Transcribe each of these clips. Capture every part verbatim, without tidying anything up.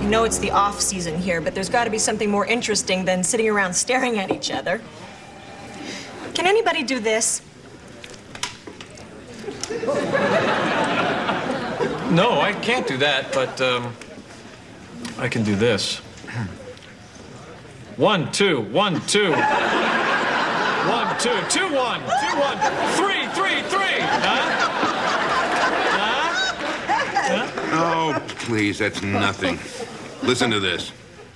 know it's the off-season here, but there's got to be something more interesting than sitting around staring at each other. Can anybody do this? No, I can't do that, but um, I can do this. One, two, one, two. One, two, two, one, two, one, three, three, three. Huh? Huh? Huh? Oh, please, that's nothing. Listen to this.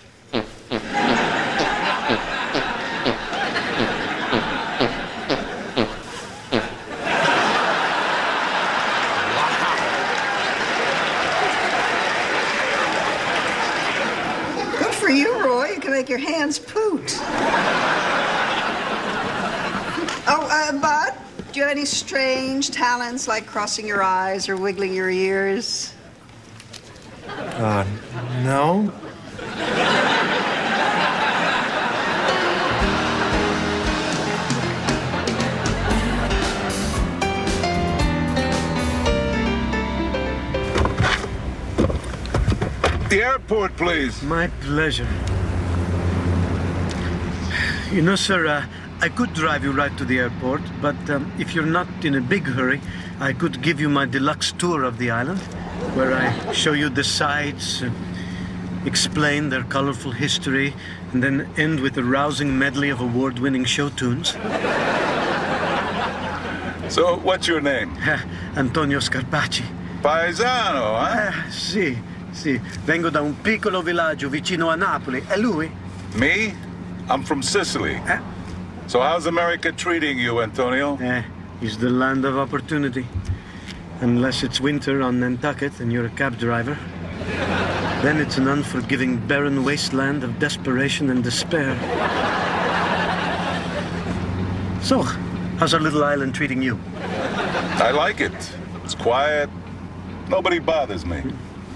Make your hands poot. Oh, uh, Bud, do you have any strange talents like crossing your eyes or wiggling your ears? Uh, no. The airport, please. My pleasure. You know, sir, uh, I could drive you right to the airport, but um, if you're not in a big hurry, I could give you my deluxe tour of the island, where I show you the sights, uh, explain their colorful history, and then end with a rousing medley of award-winning show tunes. So, what's your name? Antonio Scarpacci. Paesano, eh? Eh, sì, sì. Vengo da un piccolo villaggio vicino a Napoli. E lui? Me? I'm from Sicily. Eh? So how's America treating you, Antonio? Eh, it's the land of opportunity. Unless it's winter on Nantucket and you're a cab driver. Then it's an unforgiving, barren wasteland of desperation and despair. So, how's our little island treating you? I like it. It's quiet. Nobody bothers me.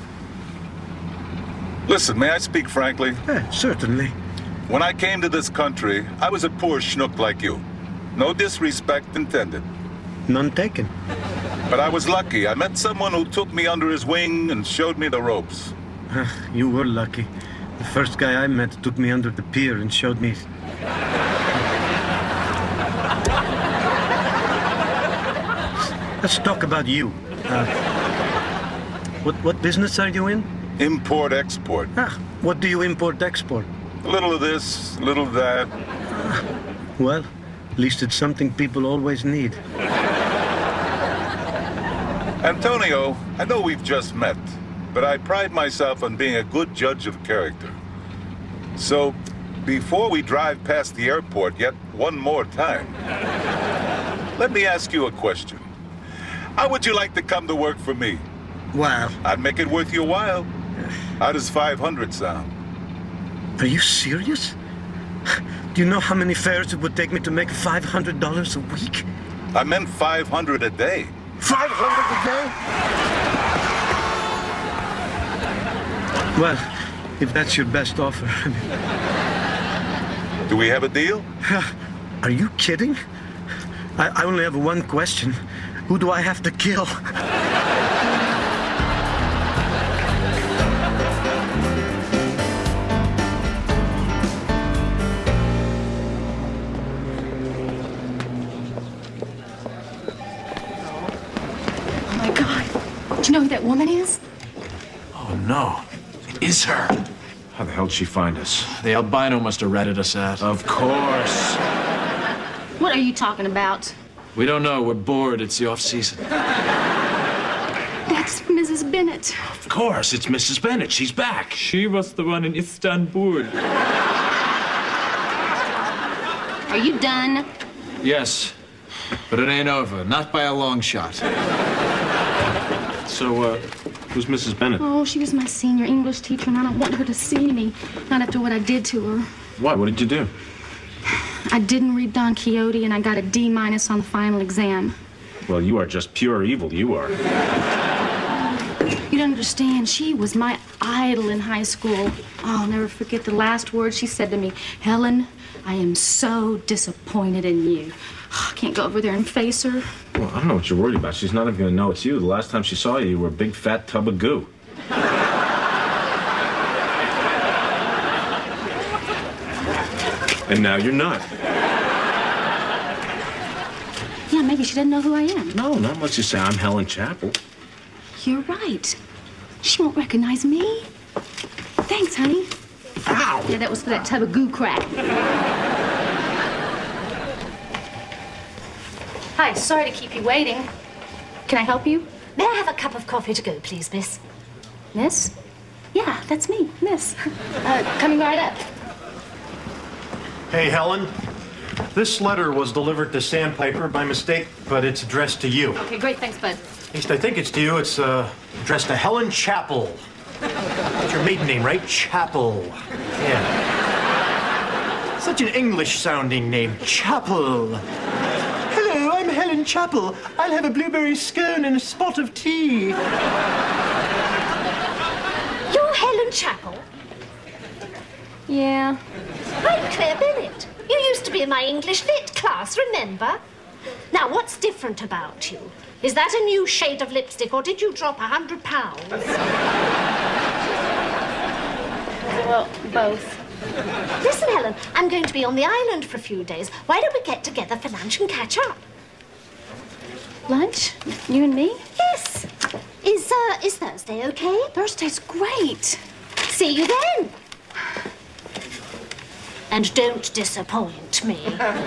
Listen, may I speak frankly? Eh, certainly. When I came to this country, I was a poor schnook like you. No disrespect intended. None taken. But I was lucky. I met someone who took me under his wing and showed me the ropes. You were lucky. The first guy I met took me under the pier and showed me... Let's talk about you. Uh, what, what business are you in? Import-export. Ah, what do you import-export? A little of this, a little of that. Well, at least it's something people always need. Antonio, I know we've just met, but I pride myself on being a good judge of character. So, before we drive past the airport yet one more time, let me ask you a question. How would you like to come to work for me? Well... I'd make it worth your while. How does five hundred sound? Are you serious? Do you know how many fares it would take me to make five hundred dollars a week? I meant five hundred a day. five hundred a day? Well, if that's your best offer. Do we have a deal? Are you kidding? I, I only have one question. Who do I have to kill? Do you know who that woman is? Oh, no. It is her. How the hell did she find us? The albino must have ratted us out. Of course. What are you talking about? We don't know. We're bored. It's the off-season. That's Missus Bennett. Of course. It's Missus Bennett. She's back. She was the one in Istanbul. Are you done? Yes. But it ain't over. Not by a long shot. So, uh, who's Missus Bennett? Oh, she was my senior English teacher, and I don't want her to see me. Not after what I did to her. Why? What did you do? I didn't read Don Quixote, and I got a D minus on the final exam. Well, you are just pure evil. You are. You don't understand. She was my idol in high school. Oh, I'll never forget the last words she said to me. Helen, I am so disappointed in you. I can't go over there and face her. Well, I don't know what you're worried about. She's not even going to know it's you. The last time she saw you, you were a big fat tub of goo. And now you're not. Yeah, maybe she doesn't know who I am. No, not unless you say I'm Helen Chapel. You're right. She won't recognize me. Thanks, honey. Ow! Yeah, that was for that tub of goo crack. Hi, sorry to keep you waiting. Can I help you? May I have a cup of coffee to go, please, miss? Miss? Yeah, that's me, Miss. Uh, coming right up. Hey, Helen. This letter was delivered to Sandpiper by mistake, but it's addressed to you. Okay, great. Thanks, bud. At least I think it's to you. It's uh, addressed to Helen Chapel. That's your maiden name, right? Chapel. Yeah. Such an English-sounding name. Chapel. Hello, I'm Helen Chapel. I'll have a blueberry scone and a spot of tea. You're Helen Chapel? Yeah. I'm Claire Bennett. You used to be in my English lit class, remember? Now, what's different about you? Is that a new shade of lipstick, or did you drop a hundred pounds? Well, both. Listen, Helen, I'm going to be on the island for a few days. Why don't we get together for lunch and catch up? Lunch? You and me? Yes. Is, uh, is Thursday okay? Thursday's great. See you then. And don't disappoint me.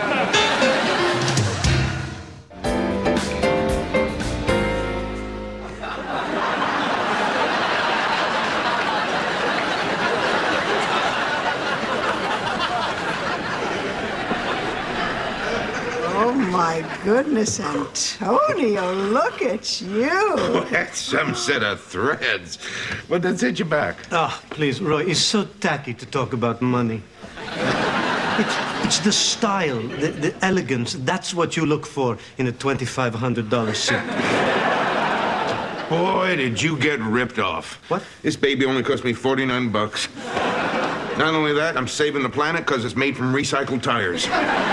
Oh, my goodness, Antonio, look at you. That's some set of threads. What did set you back? Ah, please, Roy, it's so tacky to talk about money. It's, it's the style, the, the elegance. That's what you look for in a twenty-five hundred dollar suit. Boy, did you get ripped off. What? This baby only cost me forty-nine bucks. Not only that, I'm saving the planet because it's made from recycled tires.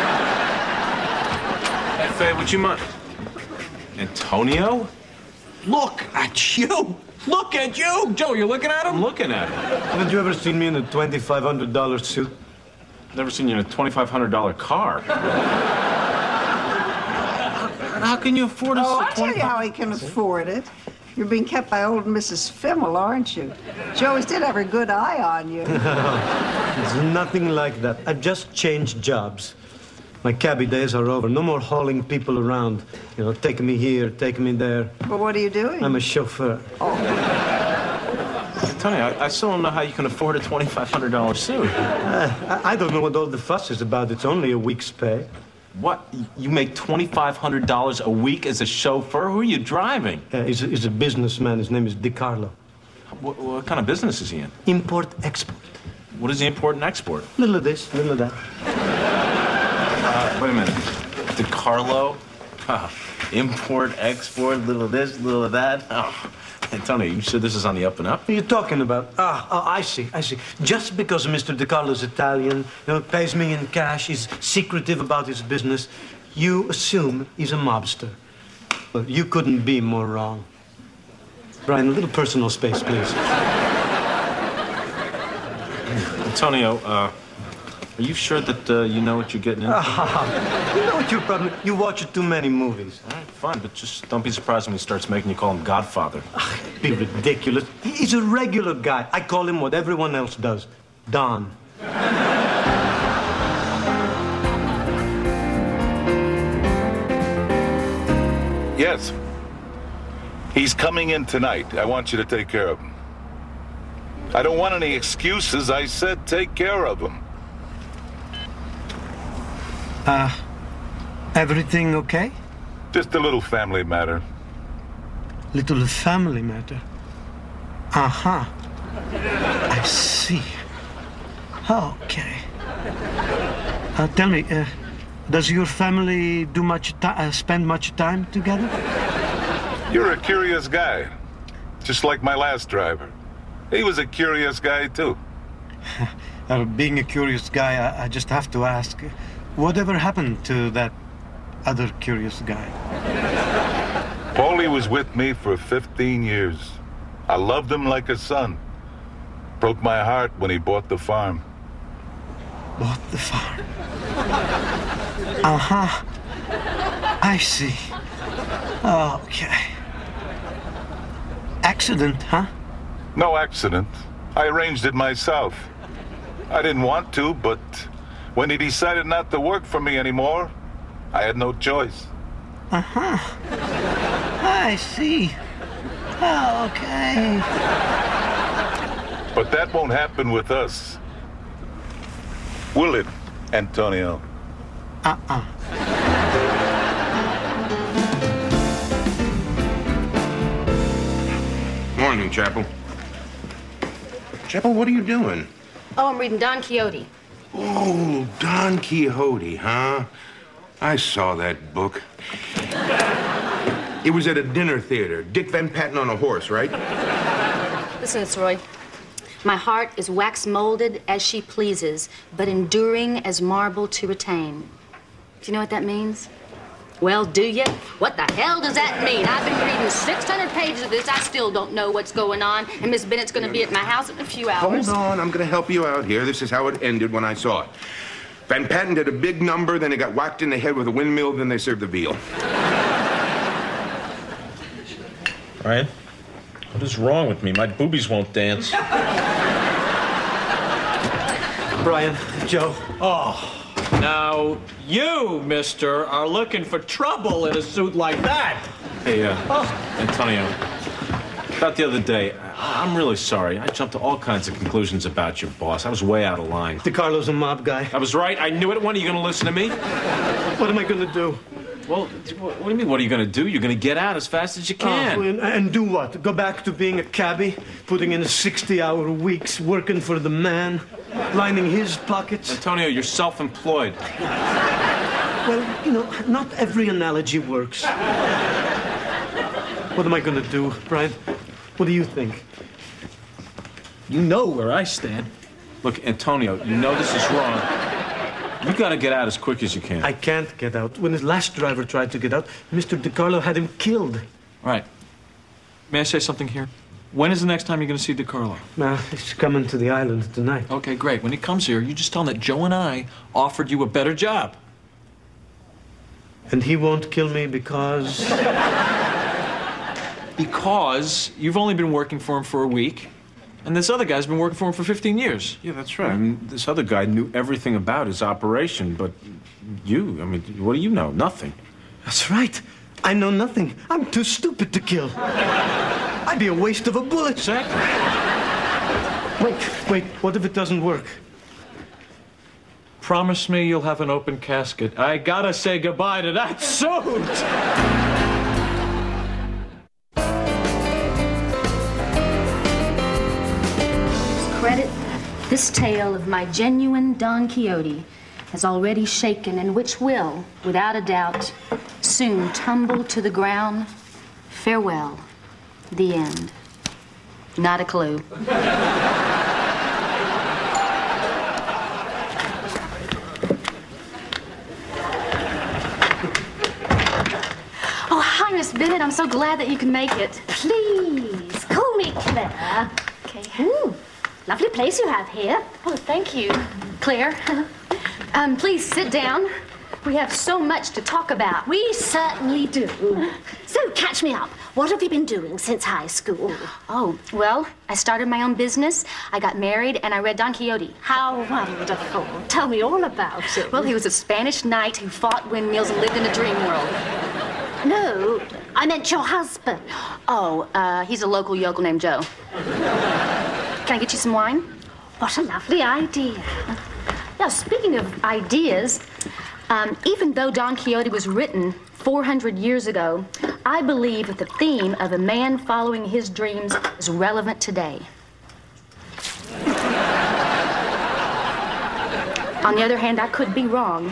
Hey, Faye, would you mind? Antonio? Look at you. Look at you. Joe, you're looking at I'm him? looking at him. Haven't you ever seen me in a twenty-five hundred dollar suit? Never seen you in a twenty-five hundred dollar car. How can you afford a Oh, I'll tell you twenty-five how he can afford it. You're being kept by old Missus Fimmel, aren't you? She always did have her good eye on you. It's nothing like that. I've just changed jobs. My cabbie days are over. No more hauling people around. You know, taking me here, taking me there. But what are you doing? I'm a chauffeur. Tony, I, I still don't know how you can afford a twenty-five hundred dollar suit. Uh, I, I don't know what all the fuss is about. It's only a week's pay. What? You make twenty-five hundred dollars a week as a chauffeur? Who are you driving? Uh, he's, a, he's a businessman. His name is DiCarlo. What, what kind of business is he in? Import, export. What does he import and export? Little of this, little of that. Uh, wait a minute. DiCarlo? Oh, import, export, little of this, little of that. Oh, Antonio, you sure this is on the up and up? What are you talking about? Ah, oh, I see, I see. Just because Mister DiCarlo's Italian, you know, pays me in cash, is secretive about his business, you assume he's a mobster. Well, you couldn't be more wrong. Brian, a little personal space, please. Antonio, uh, are you sure that uh, you know what you're getting into? Ah, you know what your problem is? You watch too many movies. All right, fine, but just don't be surprised when he starts making you call him Godfather. Be ridiculous. He's a regular guy. I call him what everyone else does. Don. Yes. He's coming in tonight. I want you to take care of him. I don't want any excuses. I said take care of him. Uh, everything okay? Just a little family matter. Little family matter. Uh-huh. I see. Okay. Uh, tell me, uh, does your family do much ti uh, spend much time together? You're a curious guy. Just like my last driver. He was a curious guy, too. Uh, being a curious guy, I, I just have to ask, whatever happened to that other curious guy? Paulie was with me for fifteen years. I loved him like a son. Broke my heart when he bought the farm. Bought the farm. Uh-huh. I see. Okay. Accident, huh? No accident. I arranged it myself. I didn't want to, but when he decided not to work for me anymore, I had no choice. Uh-huh. I see. Okay. But that won't happen with us. Will it, Antonio? Uh-uh. Morning, Chapel. Chapel, what are you doing? Oh, I'm reading Don Quixote. Oh, Don Quixote, huh? I saw that book. It was at a dinner theater. Dick Van Patten on a horse, right? Listen, Roy. My heart is wax molded as she pleases, but enduring as marble to retain. Do you know what that means? Well, do you? What the hell does that mean? I've been reading six hundred pages of this. I still don't know what's going on, and Miss Bennett's going to be at my house in a few hours. Hold on, I'm going to help you out here. This is how it ended when I saw it. Van Patten did a big number, then he got whacked in the head with a windmill, then they served the veal. Ryan, what is wrong with me? My boobies won't dance. Brian, Joe. Oh, now you, mister, are looking for trouble in a suit like that. Hey, uh, Oh. Antonio, about the other day, I- I'm really sorry. I jumped to all kinds of conclusions about your boss. I was way out of line. DeCarlo's a mob guy. I was right. I knew it. When are you going to listen to me? What am I going to do? Well, what do you mean, what are you going to do? You're going to get out as fast as you can. Oh, and, and do what? Go back to being a cabbie? Putting in sixty-hour weeks, working for the man? Lining his pockets? Antonio, you're self-employed. Well, you know, not every analogy works. What am I going to do, Brian? What do you think? You know where I stand. Look, Antonio, you know this is wrong. You got to get out as quick as you can. I can't get out. When his last driver tried to get out, Mister DeCarlo had him killed. All right. May I say something here? When is the next time you're going to see DeCarlo? Nah, he's coming to the island tonight. Okay, great. When he comes here, you just tell him that Joe and I offered you a better job. And he won't kill me because... Because you've only been working for him for a week, and this other guy's been working for him for fifteen years. Yeah, that's right. I mean, this other guy knew everything about his operation, but you, I mean, what do you know? Nothing. That's right. I know nothing. I'm too stupid to kill. I'd be a waste of a bullet. Exactly. Wait, wait. What if it doesn't work? Promise me you'll have an open casket. I gotta say goodbye to that suit! Credit, this tale of my genuine Don Quixote has already shaken and which will, without a doubt, soon tumble to the ground. Farewell. The end. Not a clue. Oh, hi, Miss Bennett. I'm so glad that you can make it. Please, call me Claire. Okay. Ooh, lovely place you have here. Oh, thank you, Claire. um, please sit down. We have so much to talk about. We certainly do. So, catch me up. What have you been doing since high school? Oh, well, I started my own business, I got married, and I read Don Quixote. How wonderful. Tell me all about it. Well, he was a Spanish knight who fought windmills and lived in a dream world. No, I meant your husband. Oh, uh, he's a local yokel named Joe. Can I get you some wine? What a lovely idea. Now, speaking of ideas, um, even though Don Quixote was written four hundred years ago, I believe that the theme of a man following his dreams is relevant today. On the other hand, I could be wrong.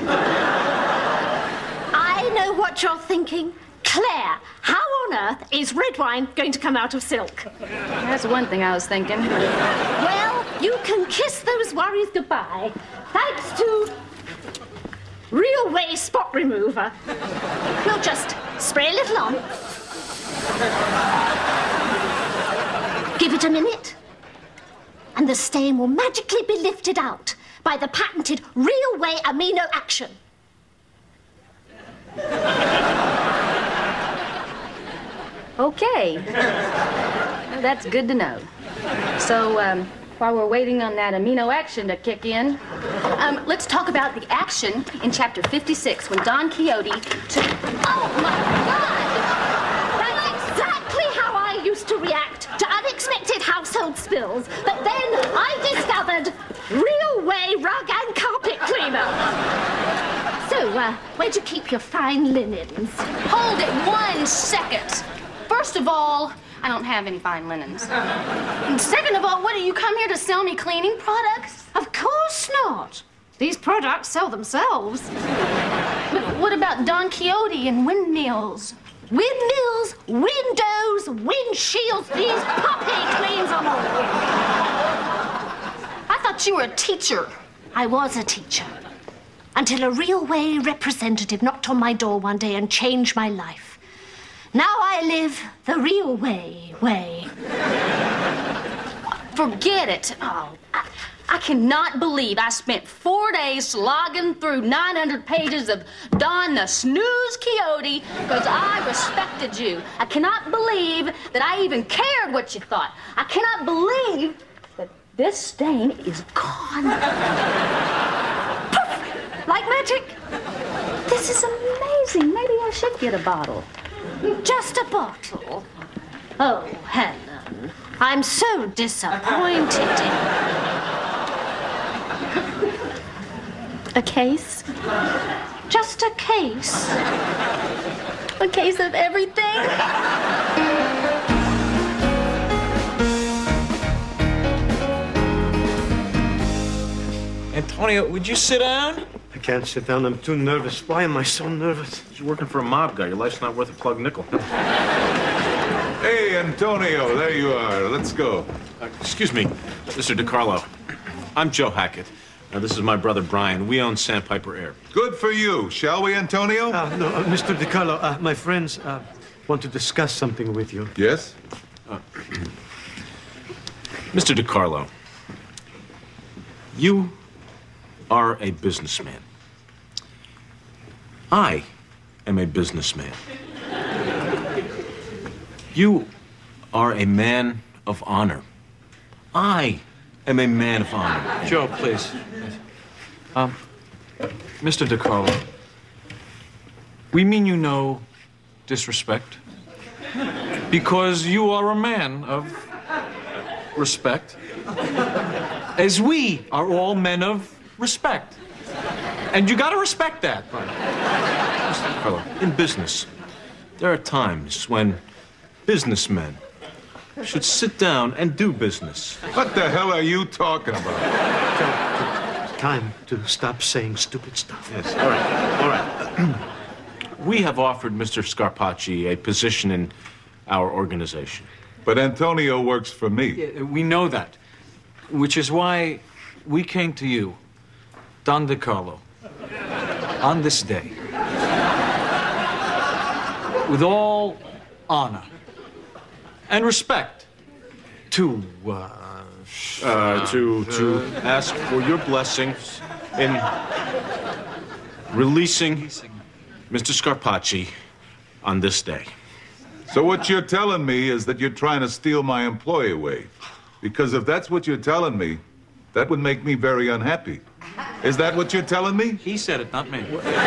I know what you're thinking. Claire, how on earth is red wine going to come out of silk? That's one thing I was thinking. Well, you can kiss those worries goodbye, thanks to Real Way Spot Remover. We'll just spray a little on. Give it a minute, and the stain will magically be lifted out by the patented Real Way Amino Action. Okay. Well, that's good to know. So, um, while we're waiting on that amino action to kick in, um, let's talk about the action in chapter fifty-six when Don Quixote took... Oh, my God! That's exactly how I used to react to unexpected household spills. But then I discovered Real Way Rug and Carpet Cleaner. So, uh, where'd you keep your fine linens? Hold it one second. First of all, I don't have any fine linens. And second of all, what, do you come here to sell me cleaning products? Of course not. These products sell themselves. But what about Don Quixote and windmills? Windmills, windows, windshields, these puppy cleans them all. I thought you were a teacher. I was a teacher. Until a Real Way representative knocked on my door one day and changed my life. Now I live the real way, way. Forget it. Oh, I, I cannot believe I spent four days slogging through nine hundred pages of Don the Snooze Quixote because I respected you. I cannot believe that I even cared what you thought. I cannot believe that this stain is gone. Poof! Like magic. This is amazing. Maybe I should get a bottle. Just a bottle? Oh, Helen, I'm so disappointed in you. A case? Just a case? A case of everything? Antonio, would you sit down? I can't sit down. I'm too nervous. Why am I so nervous? You're working for a mob guy. Your life's not worth a plug nickel. Hey, Antonio, there you are. Let's go. Uh, excuse me, Mister DiCarlo. I'm Joe Hackett. Now, this is my brother Brian. We own Sandpiper Air. Good for you. Shall we, Antonio? Uh, no, uh, Mister DiCarlo, uh, my friends uh, want to discuss something with you. Yes? Uh, Mister DiCarlo, you are a businessman. I am a businessman. You are a man of honor. I am a man of honor. Joe, please. Um, Mister DiCarlo, we mean you no disrespect because you are a man of respect, as we are all men of respect. And you gotta respect that. Mister DiCarlo, in business, there are times when businessmen should sit down and do business. What the hell are you talking about? Joe, it's time to stop saying stupid stuff. Yes, all right, all right. We have offered Mister Scarpacci a position in our organization. But Antonio works for me. Yeah, we know that, which is why we came to you, Don DiCarlo, on this day, with all honor and respect, to uh, Uh, to to ask for your blessing in releasing Mister Scarpacci on this day. So what you're telling me is that you're trying to steal my employee away. Because if that's what you're telling me, that would make me very unhappy. Is that what you're telling me? he said it, not me.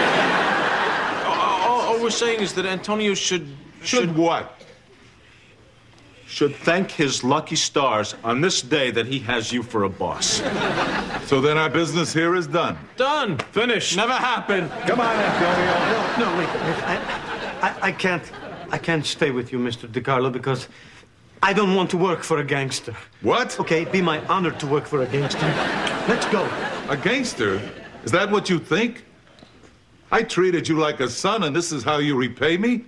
All, all- all we're saying is that Antonio should Should what? should thank his lucky stars on this day that he has you for a boss. So then our business here is done. Done. Finished. Never happened. Come on, Antonio. No, wait, wait. I, I, I can't, I can't stay with you, Mister DiCarlo, because I don't want to work for a gangster. What? Okay, it'd be my honor to work for a gangster. Let's go. A gangster? Is that what you think? I treated you like a son, and this is how you repay me?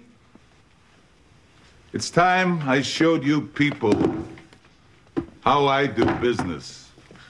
It's time I showed you people how I do business.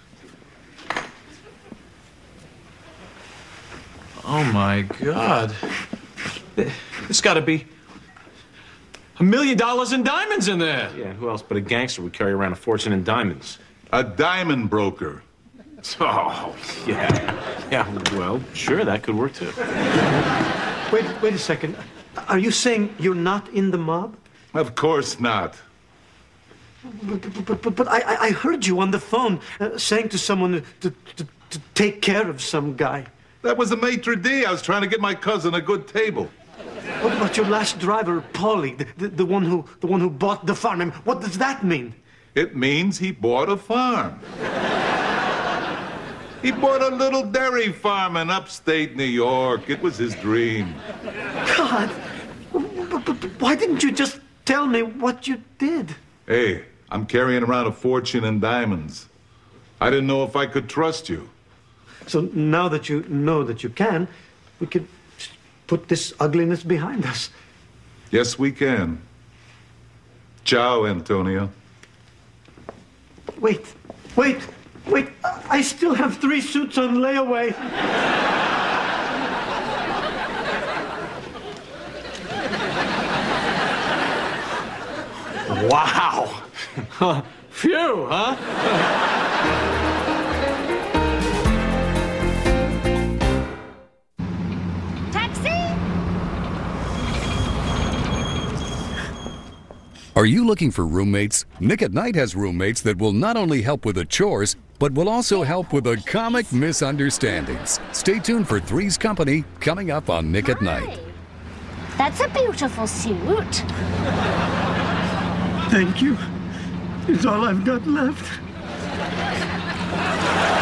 Oh, my God. It's got to be a million dollars in diamonds in there. Yeah, who else but a gangster would carry around a fortune in diamonds? A diamond broker. Oh, yeah. Yeah, well, sure, that could work too. Wait, wait a second. Are you saying you're not in the mob? Of course not. But, but, but, but I, I heard you on the phone uh, saying to someone to, to, to take care of some guy. That was the maitre d'. I was trying to get my cousin a good table. What about your last driver, Paulie, the, the, the one who the one who bought the farm? I mean, what does that mean? It means he bought a farm. He bought a little dairy farm in upstate New York. It was his dream. God, but, but, but why didn't you just tell me what you did? Hey, I'm carrying around a fortune in diamonds. I didn't know if I could trust you. So now that you know that you can, we could put this ugliness behind us. Yes, we can. Ciao, Antonio. Wait, wait, wait. I still have three suits on layaway. Wow. Phew, huh? Are you looking for roommates? Nick at Night has roommates that will not only help with the chores, but will also help with the comic misunderstandings. Stay tuned for Three's Company coming up on Nick at Night. That's a beautiful suit. Thank you. It's all I've got left.